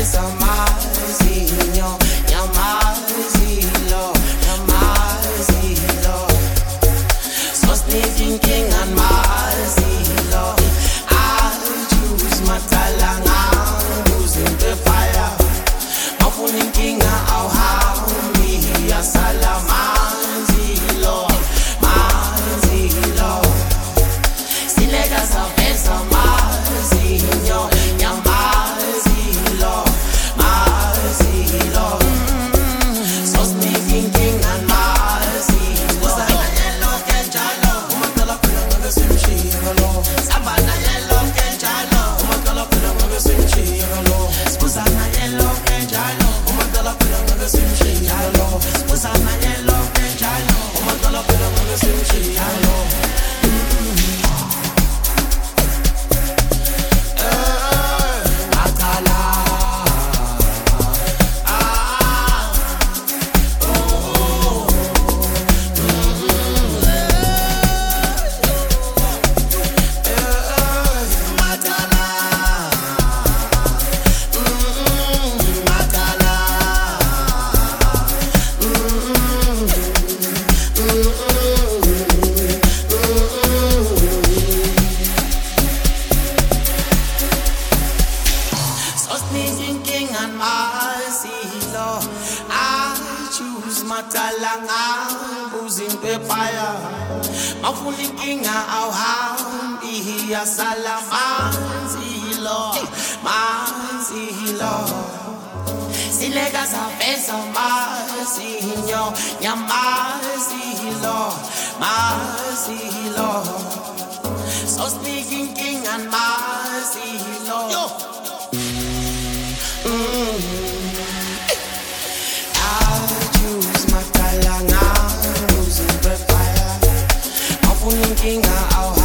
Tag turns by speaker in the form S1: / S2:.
S1: pesa mazinho, nyamazilo, nyamazilo. So sneaking and mazilo. I choose matalanga, losing the fire. Mafuni kinga au haumi ya salamanzilo, manzilo. Silega sa pesa mazinho, nyamazilo, mazilo. So sneaking king and mazilo. Sana yellow kenjalo, umatala pula ngabe simshiro. Sabana yellow kenjalo, umatala pula ngabe simshiro. Spusana yellow kenjalo, umatala pula ngabe simshiro. Spusana yellow kenjalo, umatala pula ngabe simshiro. Silega sa pesa mazinho, nyamazilo, mazilo. So speaking king and mazilo. I choose my talanga, losing the fire. Mafuni kinga au